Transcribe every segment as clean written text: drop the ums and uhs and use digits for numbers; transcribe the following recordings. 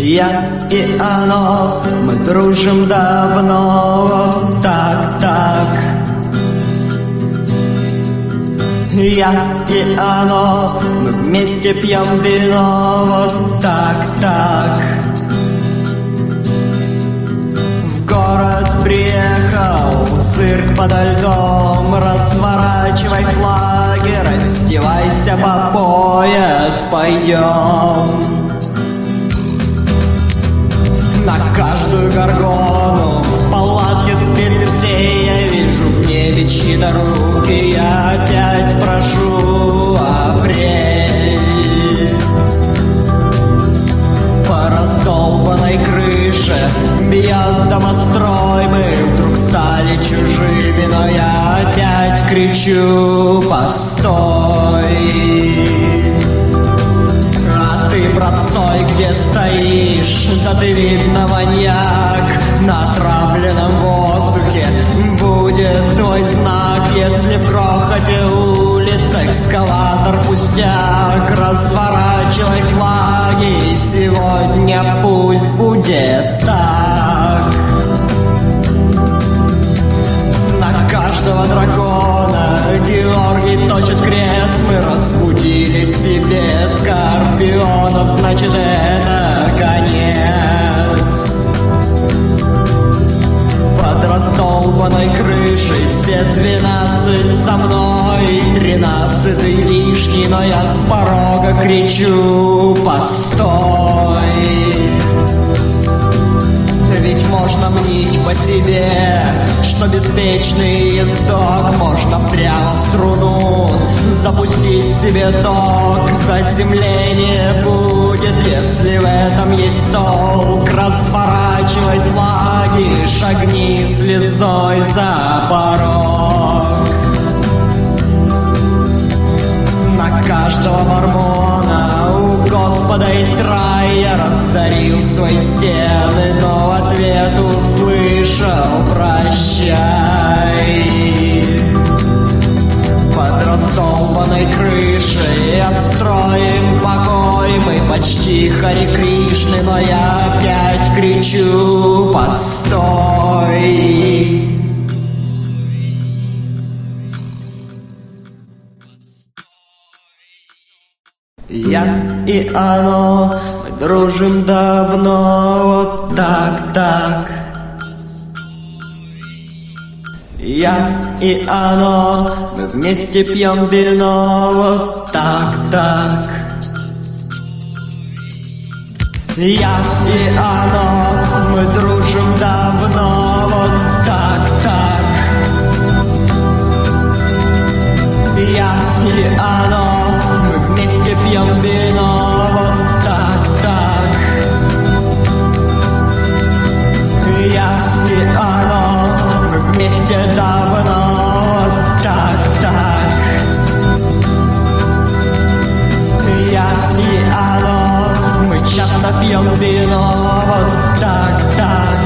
Я и оно, мы дружим давно, вот так, так. Я и оно, мы вместе пьем вино, вот так, так. В город приехал цирк подо льдом, разворачивай флаги, раздевайся по пояс, пойдем. На каждую горгону в палатке спит Персей. Я вижу в небе чьи-то руки, я опять прошу апрель. По раздолбанной крыше бьет домострой. Мы вдруг стали чужими, но я опять кричу: постой! Ты, брат, стой, где стоишь, да ты, видно, маньяк. На отравленном воздухе будет твой знак. Если в грохоте улиц экскаватор пустяк, разворачивай флаги, и сегодня пусть будет так. На каждого дракона Георгий точит крест. Мы разбудили в себе скорпионов, значит, это конец. Под раздолбанной крышей все 12 со мной, 13-й лишний, но я с порога кричу: постой! Ведь можно мнить по себе, что беспечный ездок можно прямо в струну запустить себе ток. Заземление будет, если в этом есть толк. Разворачивай флаги, шагни слезой за порог. На каждого мормона у Господа есть рай. Я раздарил свои стены, но в ответ услышал: прощай. Под раздолбанной крышей отстроим покой. Мы почти Хари Кришны, но я опять кричу: постой! Я и оно, мы дружим давно, вот так, так. Я и оно, мы вместе пьем вино, вот так, так. Я и оно, мы дружим давно, вот так, так. Я и оно, мы вместе пьем вино, вот так, так. Я и оно, мы вместе давно, вот так, так. Я и оно, мы часто пьем вино, вот так, так.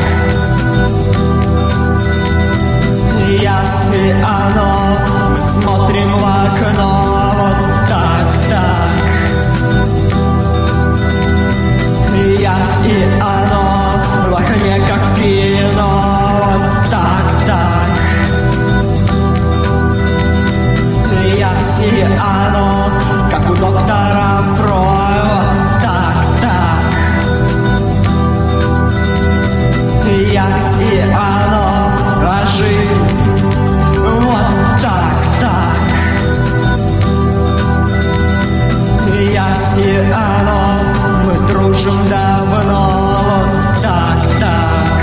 Я и оно, мы смотрим в окно, вот так, так. Я и оно, в окне как в кино, вот так, так. Я и оно, как у доктора Фройда, вот так, так. Я и оно, а жизнь вот так, так. Я и оно, мы дружим давно, вот так, так.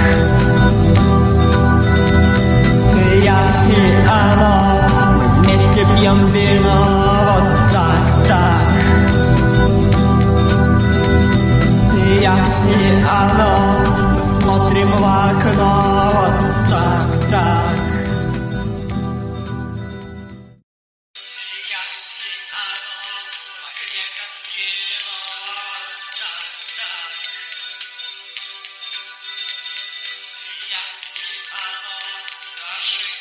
Я и оно, мы вместе пьем вино, вот так, так. Я и оно, мы смотрим в окно, вот так, так. Я и оно,